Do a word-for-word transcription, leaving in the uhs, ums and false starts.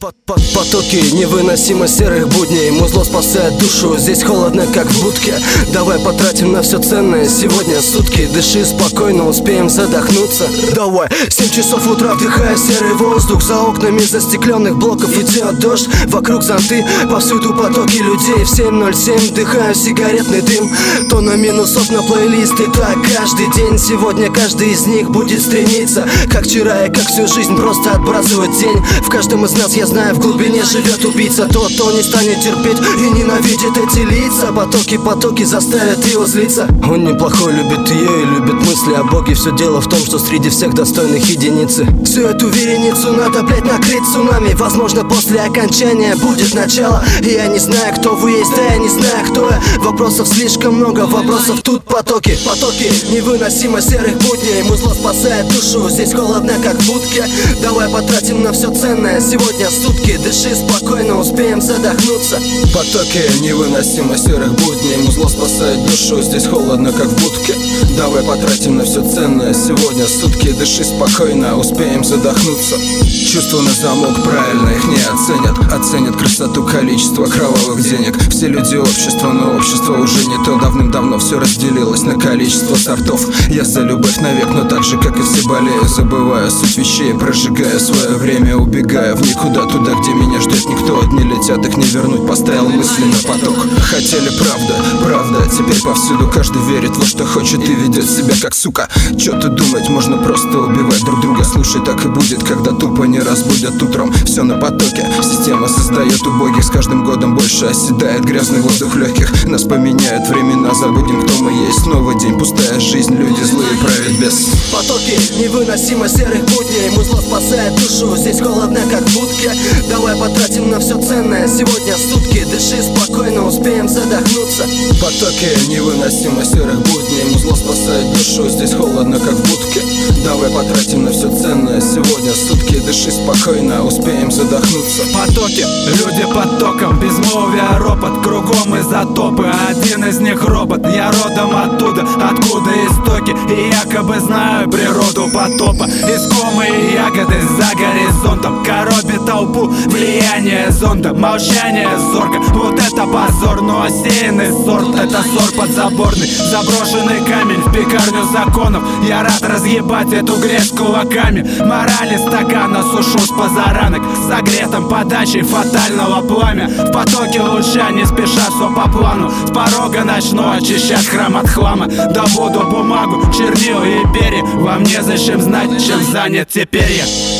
Под, под потоки невыносимо серых будней. Музло спасает душу, здесь холодно, как в будке. Давай потратим на все ценное сегодня сутки. Дыши спокойно, успеем задохнуться. Давай, семь часов утра, вдыхая серый воздух. За окнами застекленных блоков идет дождь. Вокруг зонты, повсюду потоки людей. В семь ноль семь вдыхаю сигаретный дым. Тонна минусов на плейлисты. Так каждый день, сегодня каждый из них будет стремиться. Как вчера и как всю жизнь, просто отбрасывать тень. В каждом из нас, я знаю, в глубине живет убийца. Тот, кто не станет терпеть и ненавидит эти лица. Потоки, потоки заставят его злиться. Он неплохой, любит ее и любит мысли о Боге. Все дело в том, что среди всех достойных единицы. Всю эту вереницу надо, блять, накрыть цунами. Возможно, после окончания будет начало. И я не знаю, кто вы есть, да я не знаю, кто я. Вопросов слишком много, вопросов тут потоки. Потоки невыносимо серых будней. Музло спасает душу, здесь холодно, как в будке. Давай потратим на все ценное сегодня сутки. Дыши спокойно, успеем задохнуться. Потоки невыносимо серых будней. Музло спасает душу, здесь холодно, как в будке. Давай потратим на все ценное сегодня сутки. Дыши спокойно, успеем задохнуться. Чувства на замок, правильно, их не оценят. Оценят красоту, количество кровавых денег. Все люди общества, но общество уже не то. Давным-давно все разделилось на количество сортов. Я за любовь навек, но так же, как и все, болею. Забываю суть вещей, прожигая свое время, убегая в никуда, туда, где меня ждет никто. Одни летят, их не вернуть, поставил мысли на поток. Хотели правда, правда, теперь повсюду каждый верит во что хочет и ведет себя как сука. Чё тут думать, можно просто убивать друг друга. Слушай, так и будет, когда тупо не разбудят утром. Все на потоке, система создает убогих. С каждым годом больше оседает грязный воздух легких. Нас поменяют времена, забудем, кто мы есть. Новый день, пустая жизнь, люди злые правят без. Потоки невыносимо серых будней. Музло спасает душу, здесь холодно, как в будке. Давай потратим на все ценное сегодня сутки. Дыши спокойно, успеем задохнуться. Потоки невыносимо серых будней. Музло спасает душу, здесь холодно, как в будке. Давай потратим на все ценное сегодня сутки. Дыши спокойно, успеем задохнуться. Потоки, люди потоком, безмолвия, ропот. Кругом изотопы, один из них робот. Я родом оттуда, откуда истоки. И якобы знаю природу потопа. Искомые ягоды за горизонтом. Коробит толпу, влияние зонда. Молчание зорко, вот это позор. Но осеянный сорт, это сорт подзаборный. Заброшенный камень в пекарню законов. Я рад разъебать эту гречку локами. Морали стакана сушу с позаранок. Согретым подачей фатального пламя. В потоке луча не спеша, все по плану. С порога начну очищать храм от хлама. Добуду бумагу, чернил и перья. Вам незачем знать, чем занят теперь я.